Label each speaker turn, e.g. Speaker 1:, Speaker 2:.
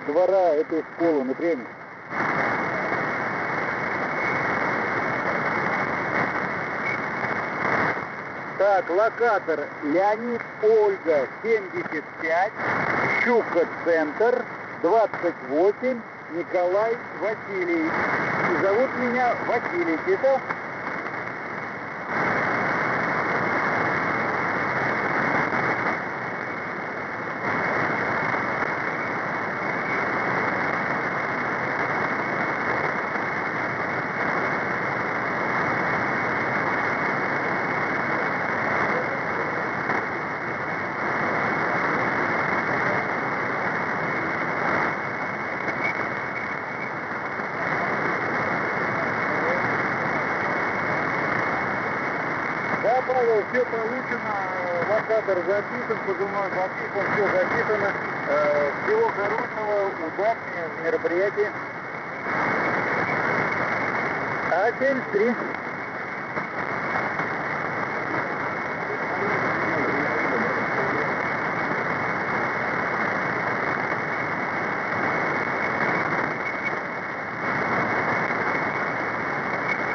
Speaker 1: двора этой школы, например. Так, локатор Леонид Ольга 75, Щука центр 28, Николай Василий. И зовут меня Василий, это? Да, Павел, все получено, локатор записан, позывной записан, все записано. Всего хорошего, удачи в мероприятии. А-73.